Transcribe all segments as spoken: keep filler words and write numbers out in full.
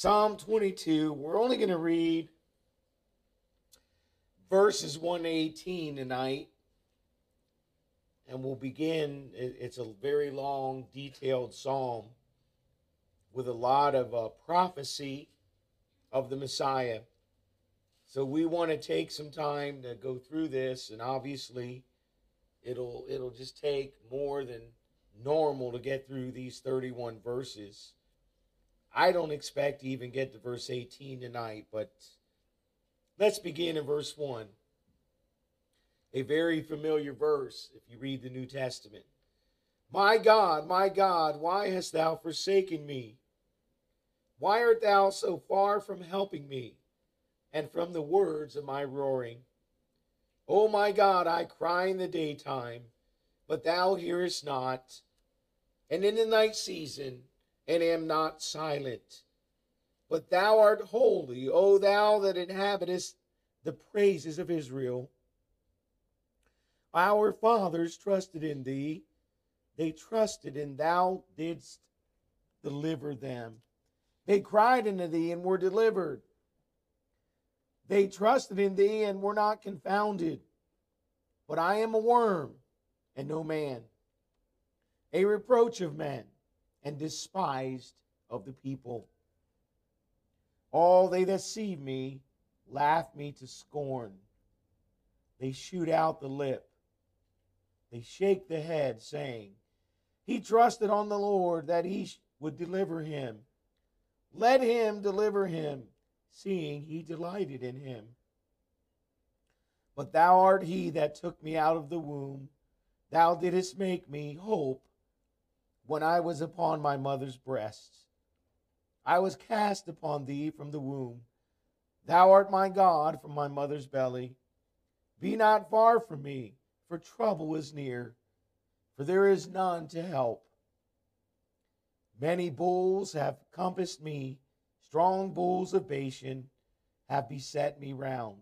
Psalm twenty-two, we're only going to read verses one to eighteen tonight. And we'll begin. It's a very long, detailed psalm with a lot of uh, prophecy of the Messiah. So we want to take some time to go through this, and obviously it'll it'll just take more than normal to get through these thirty-one verses. I don't expect to even get to verse eighteen tonight, but let's begin in verse one. A very familiar verse if you read the New Testament. My God, my God, why hast thou forsaken me? Why art thou so far from helping me, and from the words of my roaring? O my God, I cry in the daytime, but thou hearest not, and in the night season, and am not silent. But thou art holy, O thou that inhabitest the praises of Israel. Our fathers trusted in thee. They trusted, and thou didst deliver them. They cried unto thee, and were delivered. They trusted in thee, and were not confounded. But I am a worm, and no man, a reproach of men, and despised of the people. All they that see me laugh me to scorn. They shoot out the lip. They shake the head, saying, He trusted on the Lord that he would deliver him. Let him deliver him, seeing he delighted in him. But thou art he that took me out of the womb. Thou didst make me hope when I was upon my mother's breasts. I was cast upon thee from the womb. Thou art my God from my mother's belly. Be not far from me, for trouble is near, for there is none to help. Many bulls have compassed me, strong bulls of Bashan have beset me round.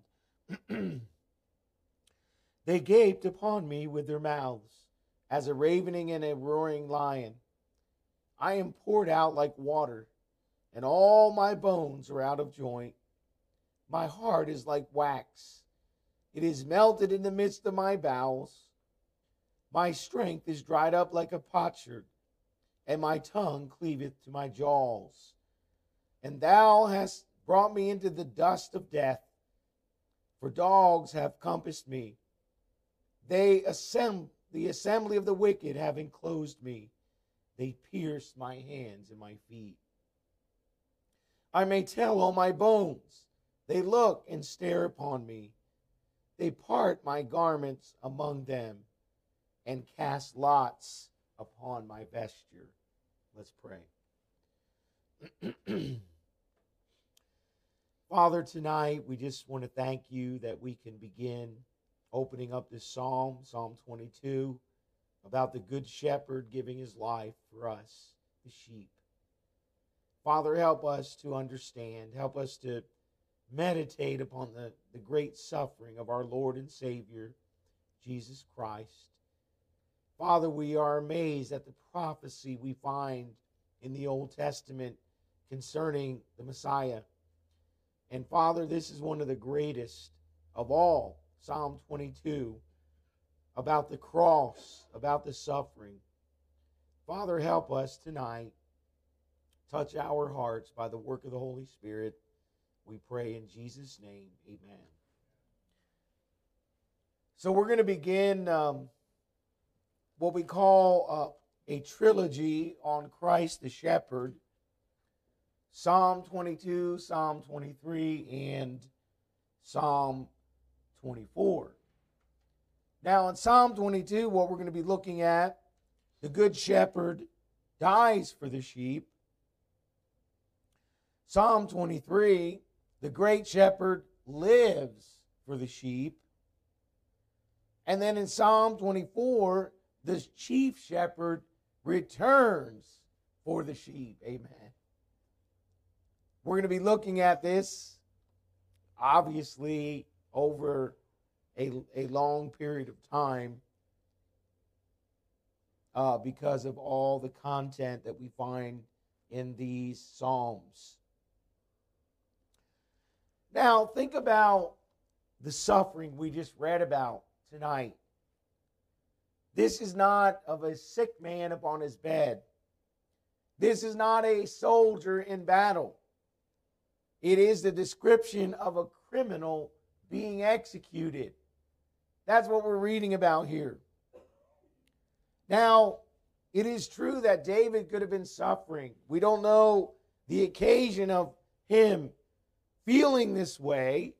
They gaped upon me with their mouths, as a ravening and a roaring lion. I am poured out like water, and all my bones are out of joint. My heart is like wax. It is melted in the midst of my bowels. My strength is dried up like a potsherd, and my tongue cleaveth to my jaws. And thou hast brought me into the dust of death, for dogs have compassed me. They assemble, the assembly of the wicked have enclosed me. They pierced my hands and my feet. I may tell all my bones. They look and stare upon me. They part my garments among them and cast lots upon my vesture. Let's pray. Father, tonight we just want to thank you that we can begin opening up this psalm, Psalm twenty-two, about the good shepherd giving his life for us, the sheep. Father, help us to understand. Help us to meditate upon the, the great suffering of our Lord and Savior, Jesus Christ. Father, we are amazed at the prophecy we find in the Old Testament concerning the Messiah. And Father, this is one of the greatest of all, Psalm twenty-two, about the cross, about the suffering. Father, help us tonight. Touch our hearts by the work of the Holy Spirit. We pray in Jesus' name, amen. So we're going to begin um, what we call uh, a trilogy on Christ the Shepherd. Psalm twenty-two, Psalm twenty-three, and Psalm twenty-four. Now in Psalm twenty-two, what we're going to be looking at, the Good Shepherd dies for the sheep. Psalm twenty-three, the Great Shepherd lives for the sheep. And then in Psalm twenty-four, the Chief Shepherd returns for the sheep. Amen. We're going to be looking at this, obviously, over a, a long period of time uh, because of all the content that we find in these Psalms. Now, think about the suffering we just read about tonight. This is not of a sick man upon his bed. This is not a soldier in battle. It is the description of a criminal being executed. That's what we're reading about here. Now, it is true that David could have been suffering. We don't know the occasion of him feeling this way.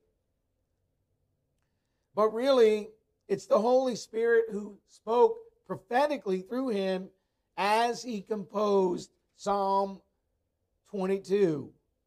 But really, it's the Holy Spirit who spoke prophetically through him as he composed Psalm twenty-two.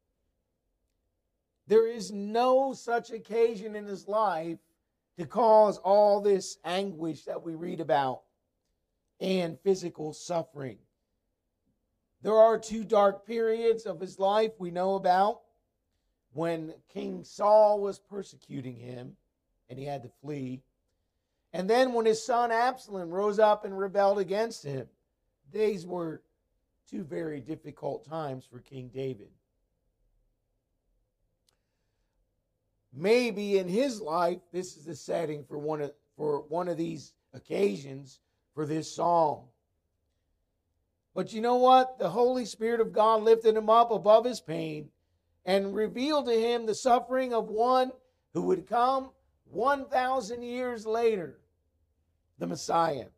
There is no such occasion in his life to cause all this anguish that we read about and physical suffering. There are two dark periods of his life we know about, when King Saul was persecuting him and he had to flee, and then when his son Absalom rose up and rebelled against him. These were two very difficult times for King David. Maybe in his life, this is the setting for one of, for one of these occasions for this psalm. But you know what? The Holy Spirit of God lifted him up above his pain and revealed to him the suffering of one who would come one thousand years later, the Messiah.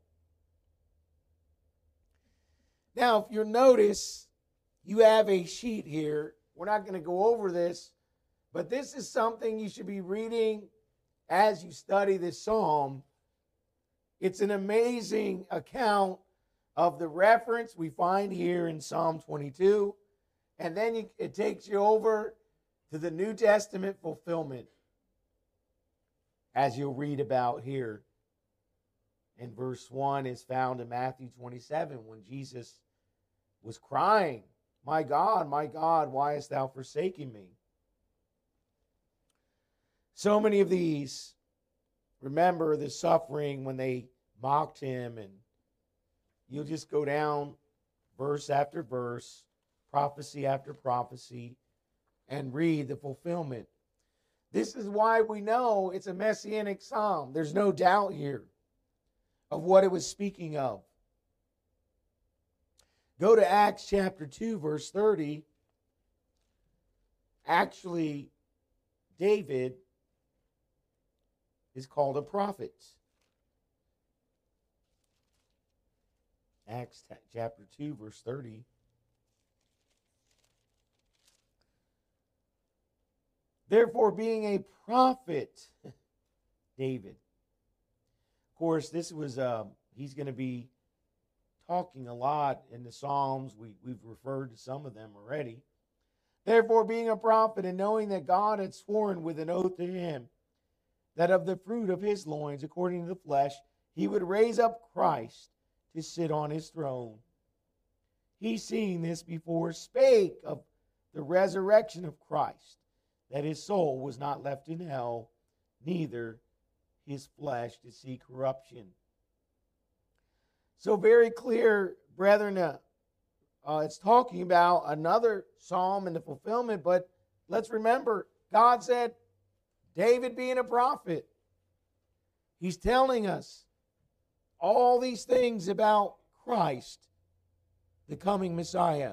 Now, if you'll notice, you have a sheet here. We're not going to go over this, but this is something you should be reading as you study this psalm. It's an amazing account of the reference we find here in Psalm twenty-two. And then you, it takes you over to the New Testament fulfillment, as you'll read about here. And verse one is found in Matthew twenty-seven, when Jesus was crying, "My God, my God, why hast thou forsaken me?" So many of these, remember the suffering when they mocked him, and you'll just go down verse after verse, prophecy after prophecy, and read the fulfillment. This is why we know it's a messianic psalm. There's no doubt here of what it was speaking of. Go to Acts chapter two, verse thirty. Actually, David is called a prophet. Acts chapter two, verse thirty. Therefore, being a prophet, David. Of course, this was, um, he's going to be talking a lot in the Psalms. We, we've referred to some of them already. Therefore, being a prophet, and knowing that God had sworn with an oath to him, that of the fruit of his loins, according to the flesh, he would raise up Christ to sit on his throne. He, seeing this before, spake of the resurrection of Christ, that his soul was not left in hell, neither his flesh to see corruption. So very clear, brethren, uh, uh, it's talking about another psalm in the fulfillment, but let's remember, God said, David being a prophet, he's telling us all these things about Christ, the coming Messiah.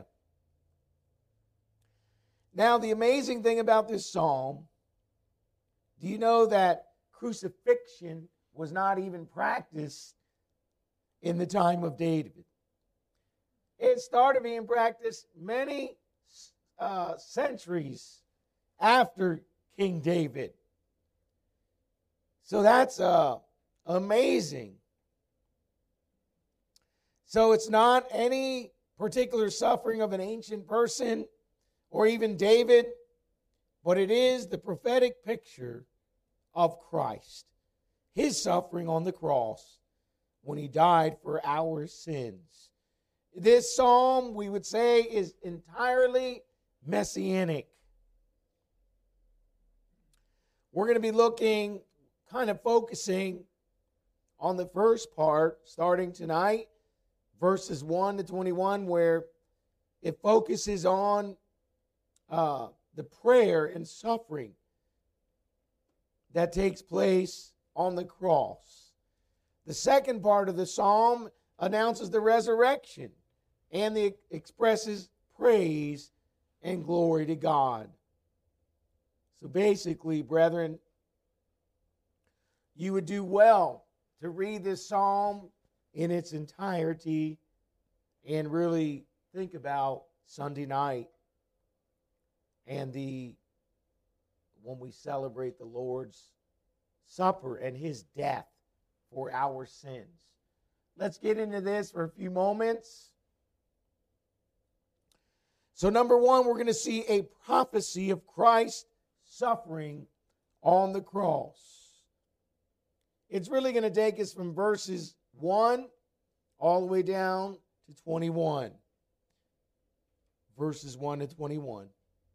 Now, the amazing thing about this psalm, do you know that crucifixion was not even practiced in the time of David? It started being practiced many uh, centuries after King David. So that's uh, amazing. So it's not any particular suffering of an ancient person or even David, but it is the prophetic picture of Christ, his suffering on the cross when he died for our sins. This psalm, we would say, is entirely messianic. We're going to be looking, kind of focusing on the first part, starting tonight, verses one to twenty-one, where it focuses on uh, the prayer and suffering that takes place on the cross. The second part of the psalm announces the resurrection and the, expresses praise and glory to God. So basically, brethren, you would do well to read this psalm in its entirety and really think about Sunday night and the when we celebrate the Lord's Supper and his death for our sins. Let's get into this for a few moments. So number one, we're going to see a prophecy of Christ's suffering on the cross. It's really going to take us from verses one all the way down to twenty-one. Verses one to twenty-one.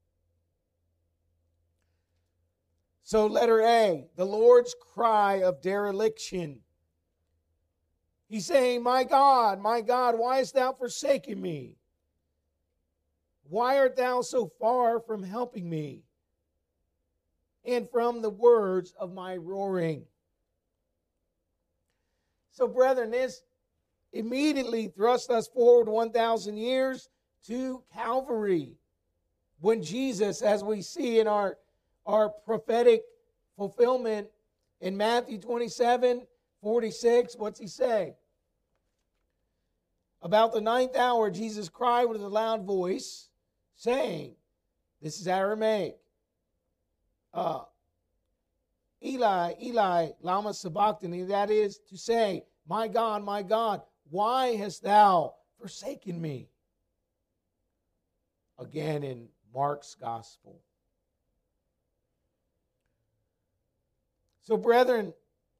So letter A, the Lord's cry of dereliction. He's saying, my God, my God, why hast thou forsaken me? Why art thou so far from helping me? And from the words of my roaring. So, brethren, this immediately thrust us forward one thousand years to Calvary, when Jesus, as we see in our, our prophetic fulfillment in Matthew twenty-seven, forty-six, what's he say? About the ninth hour, Jesus cried with a loud voice, saying, this is Aramaic, uh, Eli, Eli, lama sabachthani, that is to say, my God, my God, why hast thou forsaken me? Again in Mark's gospel. So, brethren,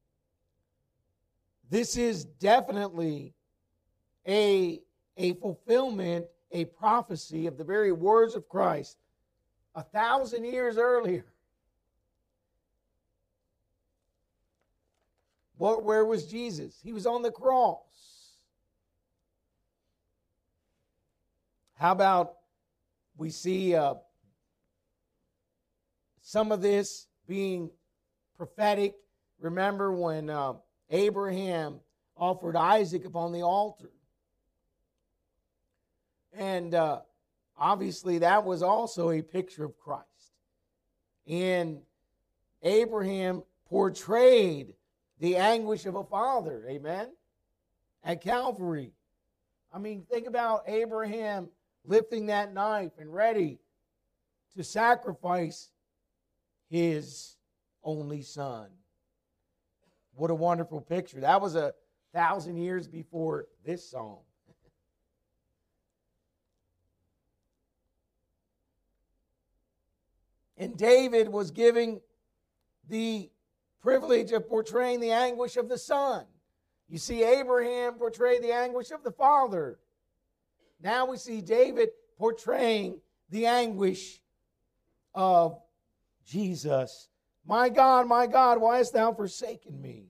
this is definitely a, a fulfillment, a prophecy of the very words of Christ a thousand years earlier. What, where was Jesus? He was on the cross. How about we see uh, some of this being prophetic? Remember when uh, Abraham offered Isaac upon the altar. And uh, obviously that was also a picture of Christ. And Abraham portrayed the anguish of a father, amen, at Calvary. I mean, think about Abraham lifting that knife and ready to sacrifice his only son. What a wonderful picture. That was a thousand years before this psalm. And David was giving the privilege of portraying the anguish of the son. You see Abraham portray the anguish of the father. Now we see David portraying the anguish of Jesus. My God, my God, why hast thou forsaken me?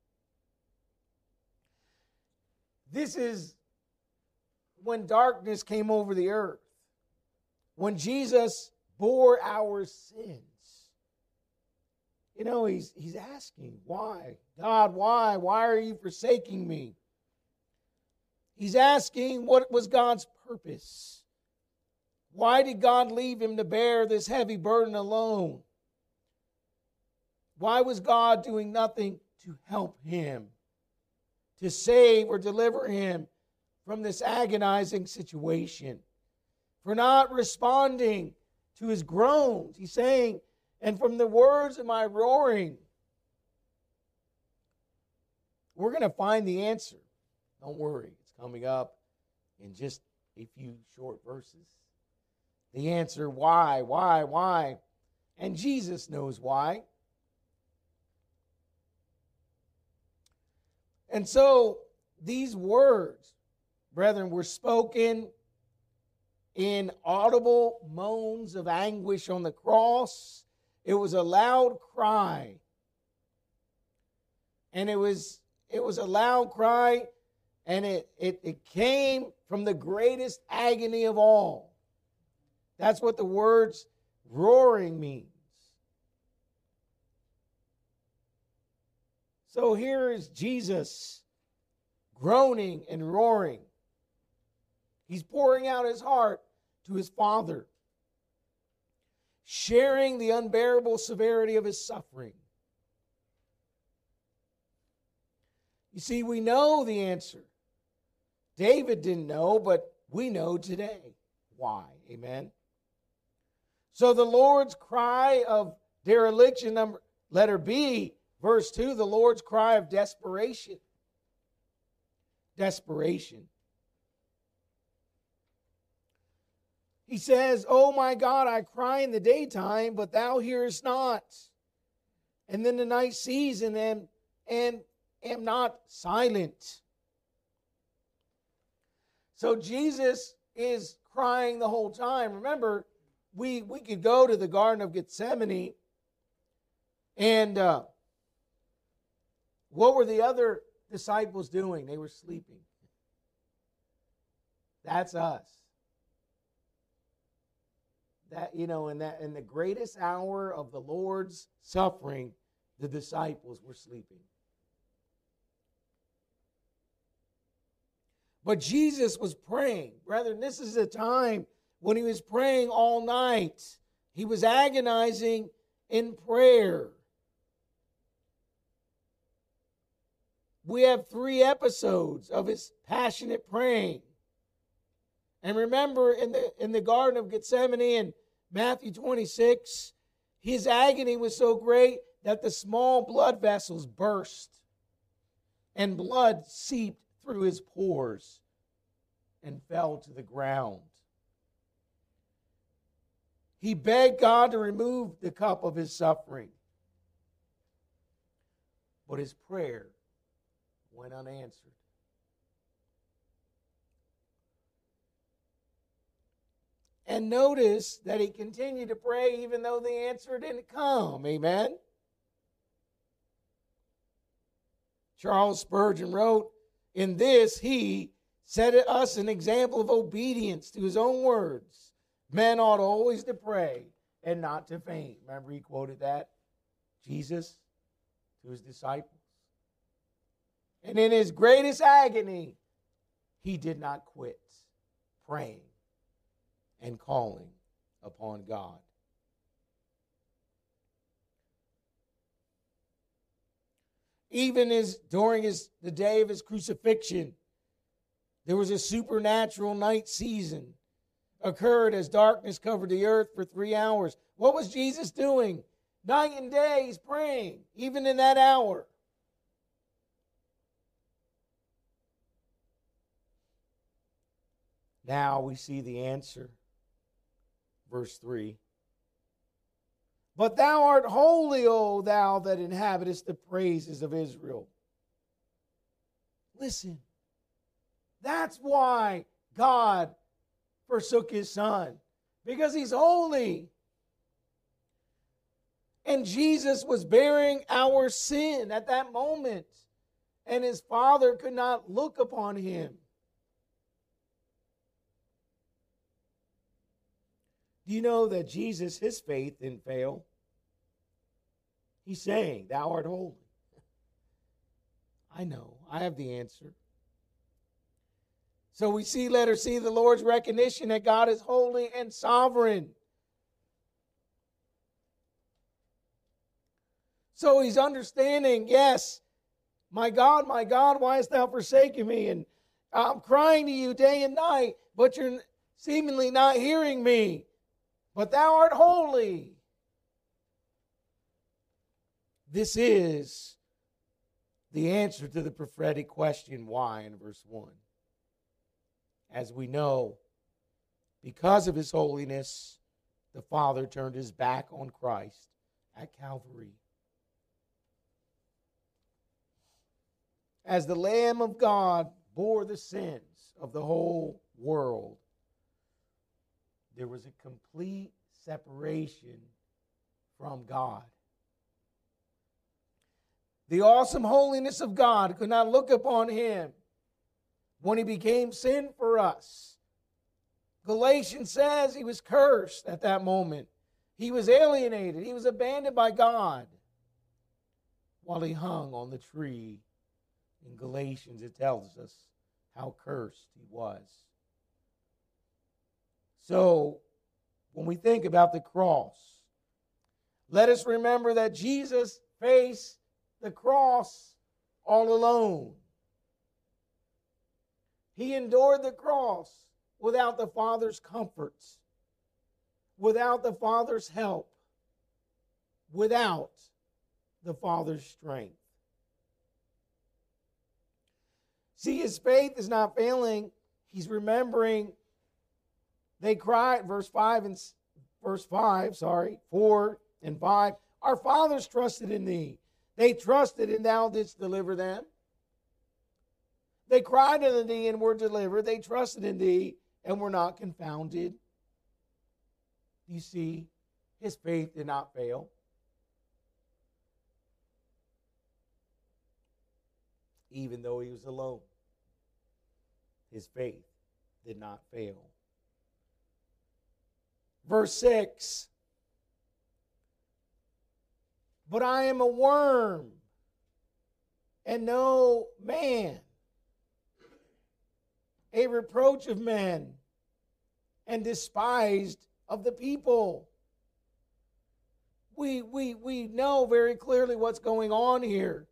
This is when darkness came over the earth. When Jesus bore our sins. You know, he's, he's asking, why? God, why? Why are you forsaking me? He's asking, what was God's purpose? Why did God leave him to bear this heavy burden alone? Why was God doing nothing to help him, to save or deliver him from this agonizing situation? For not responding to his groans. He's saying, and from the words of my roaring. We're going to find the answer. Don't worry, it's coming up in just a few short verses. The answer, why, why, why? And Jesus knows why. And so these words, brethren, were spoken in audible moans of anguish on the cross. It was a loud cry. And it was it was a loud cry, and it, it, it came from the greatest agony of all. That's what the words roaring means. So here is Jesus groaning and roaring. He's pouring out his heart to his Father, sharing the unbearable severity of his suffering. You see, we know the answer. David didn't know, but we know today why. Amen. So the Lord's cry of dereliction, number, letter B, verse two, the Lord's cry of desperation. Desperation. He says, "Oh my God, I cry in the daytime, but thou hearest not. And then the night season and, and am not silent." So Jesus is crying the whole time. Remember, we, we could go to the Garden of Gethsemane, and uh, what were the other disciples doing? They were sleeping. That's us. That, you know, in that in the greatest hour of the Lord's suffering, the disciples were sleeping. But Jesus was praying. Brethren, this is a time when he was praying all night. He was agonizing in prayer. We have three episodes of his passionate praying. And remember, in the, in the Garden of Gethsemane in Matthew twenty-six, his agony was so great that the small blood vessels burst and blood seeped through his pores and fell to the ground. He begged God to remove the cup of his suffering. But his prayer went unanswered. And notice that he continued to pray even though the answer didn't come. Amen? Charles Spurgeon wrote, "In this he set us an example of obedience to his own words. Men ought always to pray and not to faint." Remember he quoted that? Jesus to his disciples. And in his greatest agony, he did not quit praying and calling upon God. Even as during his, the day of his crucifixion, there was a supernatural night season occurred as darkness covered the earth for three hours. What was Jesus doing? Night and day, he's praying, even in that hour. Now we see the answer. Verse three. "But thou art holy, O thou that inhabitest the praises of Israel." Listen, that's why God forsook his son, because he's holy. And Jesus was bearing our sin at that moment, and his Father could not look upon him. Do you know that Jesus, his faith didn't fail? He's saying, "Thou art holy." I know, I have the answer. So we see, let her see the Lord's recognition that God is holy and sovereign. So he's understanding, yes, my God, my God, why hast thou forsaken me? And I'm crying to you day and night, but you're seemingly not hearing me. But thou art holy. This is the answer to the prophetic question, why, in verse one. As we know, because of his holiness, the Father turned his back on Christ at Calvary. As the Lamb of God bore the sins of the whole world, there was a complete separation from God. The awesome holiness of God could not look upon him when he became sin for us. Galatians says he was cursed at that moment. He was alienated. He was abandoned by God. while he hung on the tree. In Galatians, it tells us how cursed he was. So, when we think about the cross, let us remember that Jesus faced the cross all alone. He endured the cross without the Father's comforts, without the Father's help, without the Father's strength. See, his faith is not failing. He's remembering. They cried, verse five and verse five, sorry, four and five. Our fathers trusted in thee. They trusted, and thou didst deliver them. They cried unto thee and were delivered. They trusted in thee and were not confounded. You see, his faith did not fail. Even though he was alone, his faith did not fail. Verse six. But I am a worm and no man, a reproach of men, and despised of the people. We, we, we know very clearly what's going on here.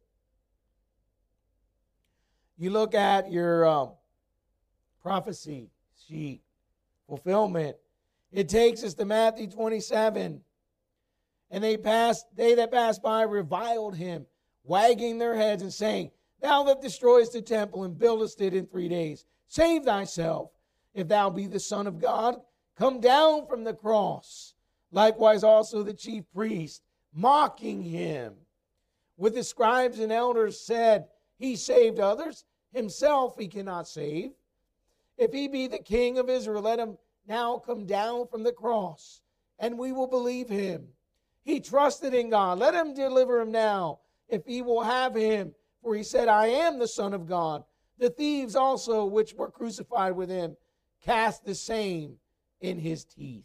You look at your um, prophecy sheet, fulfillment. It takes us to Matthew twenty-seven. And they passed, they that passed by reviled him, wagging their heads and saying, Thou that destroyest the temple and buildest it in three days, save thyself. If thou be the Son of God, come down from the cross. Likewise also the chief priest, mocking him, with the scribes and elders said, He saved others, himself he cannot save. If he be the King of Israel, let him now come down from the cross, and we will believe him. He trusted in God. Let him deliver him now, if he will have him. For he said, I am the Son of God. The thieves also, which were crucified with him, cast the same in his teeth.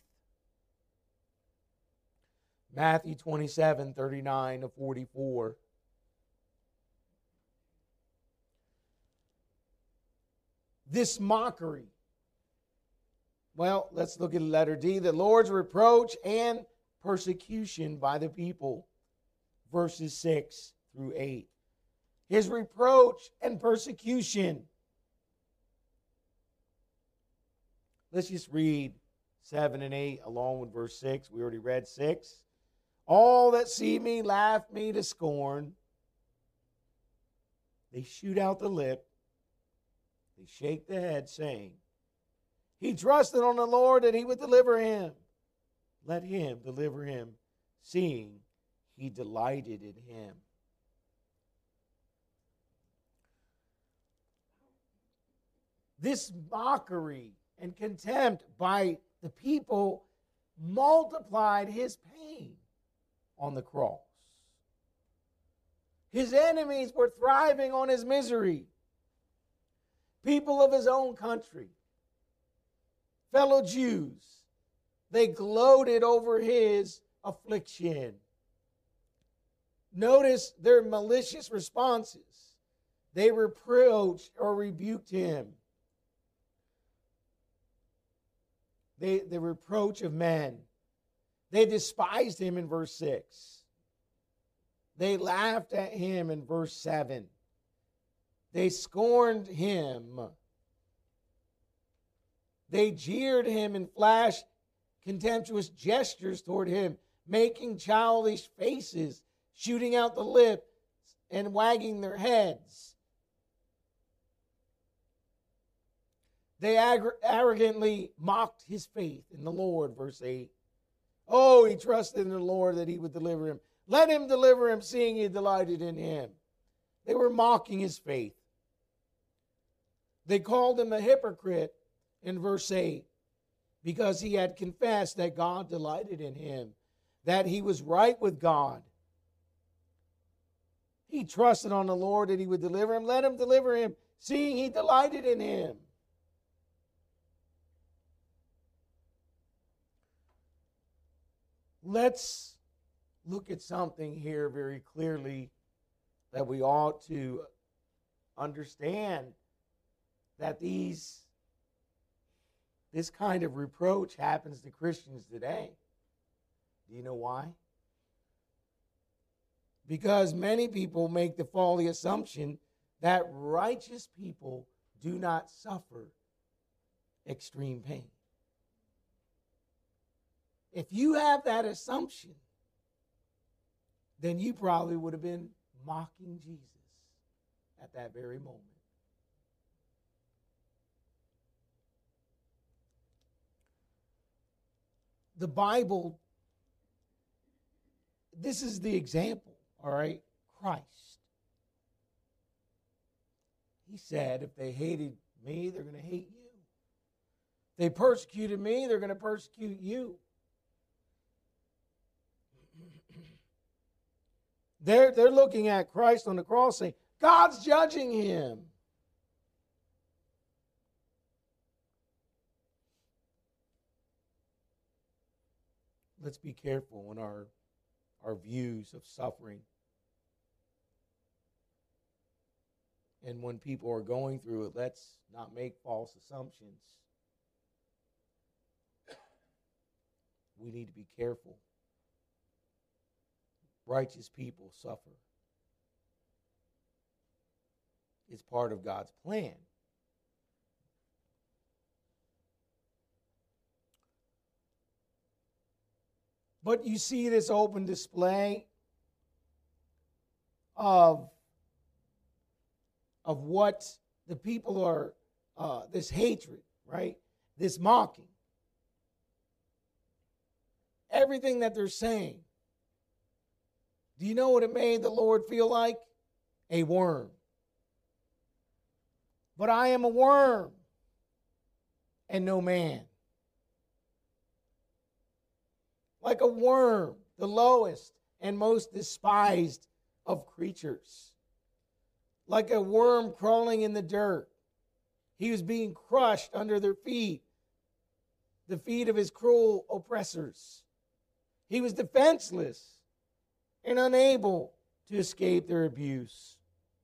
Matthew twenty-seven, thirty-nine to forty-four. This mockery. Well, let's look at letter D. The Lord's reproach and persecution by the people. Verses six through eight. His reproach and persecution. Let's just read seven and eight along with verse six. We already read six. All that see me laugh me to scorn. They shoot out the lip. They shake the head, saying, He trusted on the Lord that he would deliver him. Let him deliver him, seeing he delighted in him. This mockery and contempt by the people multiplied his pain on the cross. His enemies were thriving on his misery. People of his own country, fellow Jews, they gloated over his affliction. Notice their malicious responses. They reproached or rebuked him. They, the reproach of men. They despised him in verse six. They laughed at him in verse seven. They scorned him. They jeered him and flashed contemptuous gestures toward him, making childish faces, shooting out the lips, and wagging their heads. They arrogantly mocked his faith in the Lord, verse eight. Oh, he trusted in the Lord that he would deliver him. Let him deliver him, seeing he delighted in him. They were mocking his faith. They called him a hypocrite in verse eight because he had confessed that God delighted in him, that he was right with God. He trusted on the Lord that he would deliver him. Let him deliver him, seeing he delighted in him. Let's look at something here very clearly that we ought to understand that these this kind of reproach happens to Christians today. Do you know why? Because many people make the faulty assumption that righteous people do not suffer extreme pain. If you have that assumption, then you probably would have been mocking Jesus at that very moment. The Bible, this is the example, all right? Christ. He said, if they hated me, they're going to hate you. If they persecuted me, they're going to persecute you. They're, they're looking at Christ on the cross saying, God's judging him. Let's be careful in our, our views of suffering. And when people are going through it, let's not make false assumptions. We need to be careful. Righteous people suffer. It's part of God's plan. But you see this open display of, of what the people are, uh, this hatred, right? This mocking. Everything that they're saying. Do you know what it made the Lord feel like? A worm. But I am a worm and no man. Like a worm, the lowest and most despised of creatures. Like a worm crawling in the dirt. He was being crushed under their feet, the feet of his cruel oppressors. He was defenseless and unable to escape their abuse.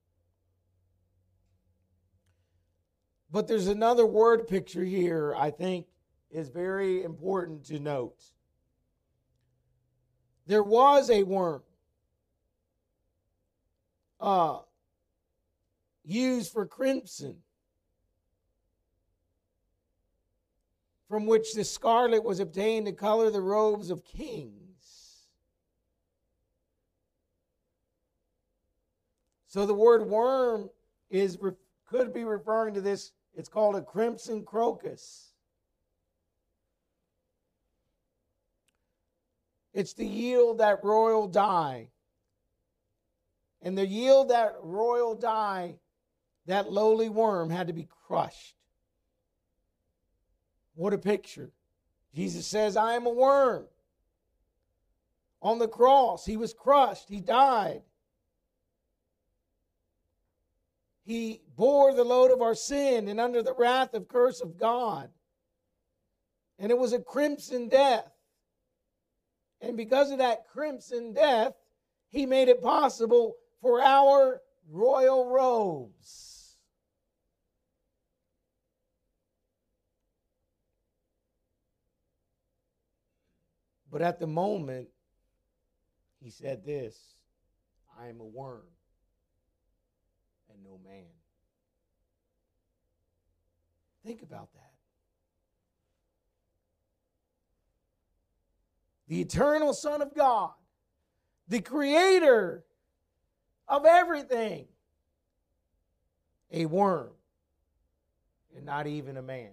But there's another word picture here I think is very important to note. There was a worm uh, used for crimson, from which the scarlet was obtained to color the robes of kings. So the word worm is could be referring to this. It's called a crimson crocus. It's to yield that royal dye. And to yield that royal dye, that lowly worm had to be crushed. What a picture. Jesus says, I am a worm. On the cross, he was crushed. He died. He bore the load of our sin and under the wrath of curse of God. And it was a crimson death. And because of that crimson death, he made it possible for our royal robes. But at the moment, he said this, I am a worm and no man. Think about that. The eternal Son of God, the creator of everything, a worm and not even a man.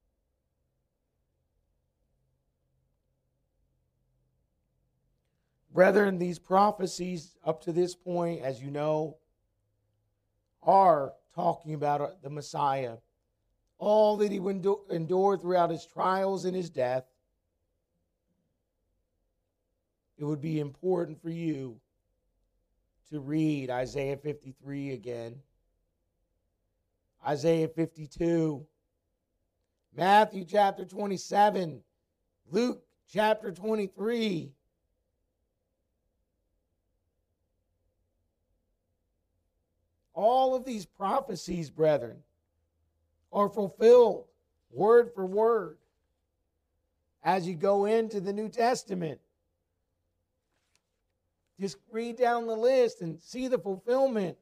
Brethren, these prophecies up to this point, as you know, are talking about the Messiah. All that he would endure throughout his trials and his death. It would be important for you to read Isaiah fifty-three again, Isaiah fifty-two, Matthew chapter twenty-seven, Luke chapter twenty-three. All of these prophecies, brethren, are fulfilled word for word as you go into the New Testament. Just read down the list and see the fulfillment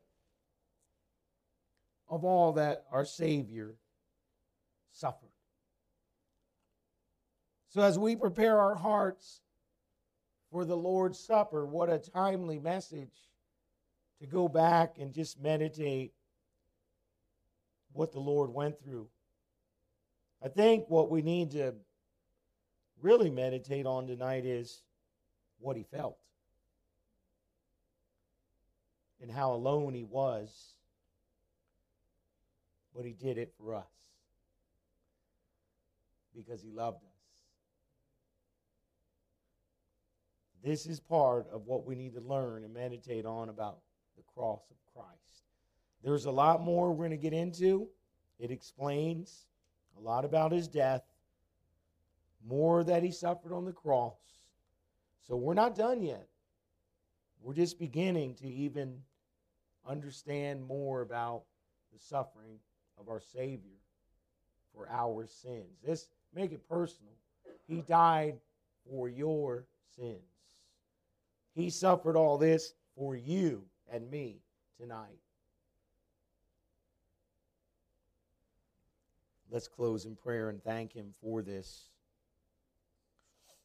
of all that our Savior suffered. So as we prepare our hearts for the Lord's Supper, what a timely message to go back and just meditate what the Lord went through. I think what we need to really meditate on tonight is what he felt and how alone he was, but he did it for us because he loved us. This is part of what we need to learn and meditate on about the cross of Christ. There's a lot more we're going to get into. It explains a lot about his death, more that he suffered on the cross. So we're not done yet. We're just beginning to even understand more about the suffering of our Savior for our sins. Let's make it personal. He died for your sins. He suffered all this for you and me tonight. Let's close in prayer and thank him for this.